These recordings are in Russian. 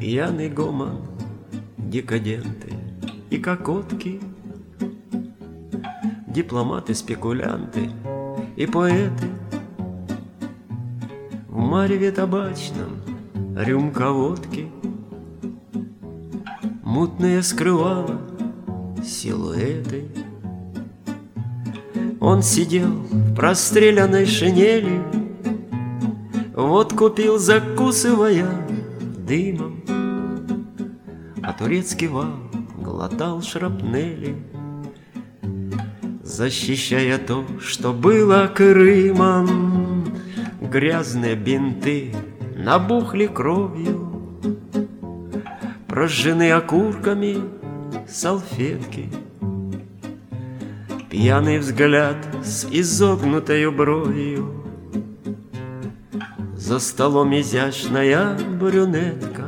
Пьяный гомон, декаденты и кокотки, дипломаты, спекулянты и поэты. В мареве табачном рюмка водки мутные скрывала силуэты. Он сидел в простреленной шинели, водку пил, закусывая дымом, а турецкий вал глотал шрапнели, защищая то, что было Крымом. Грязные бинты набухли кровью, прожжены окурками салфетки. Пьяный взгляд с изогнутою бровью, за столом изящная брюнетка.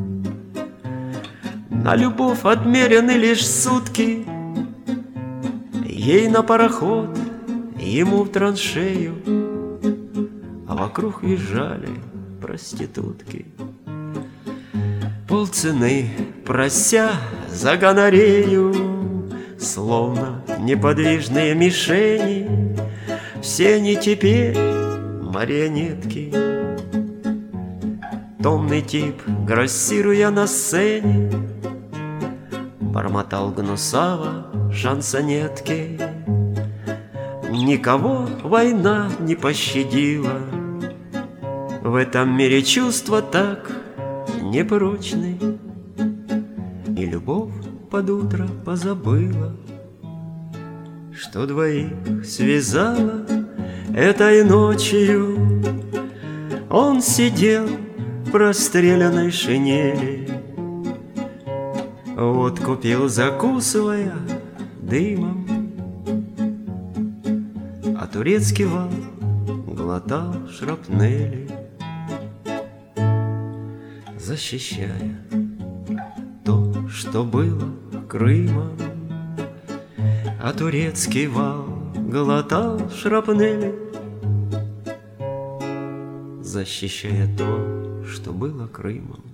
На любовь отмерены лишь сутки, ей на пароход, ему в траншею, а вокруг визжали проститутки. Полцены прося за гонорею, словно неподвижные мишени, все они теперь марионетки. Томный тип, грассируя на сцене, бормотал гнусаво шансонетки. Никого война не пощадила, в этом мире чувства так непрочны, и любовь под утро позабыла, что двоих связала этой ночью. Он сидел в простреленной шинели, водку пил, закусывая дымом, а турецкий вал глотал шрапнели, защищая то, что было Крымом. А турецкий вал глотал шрапнели, защищая то, что было Крымом.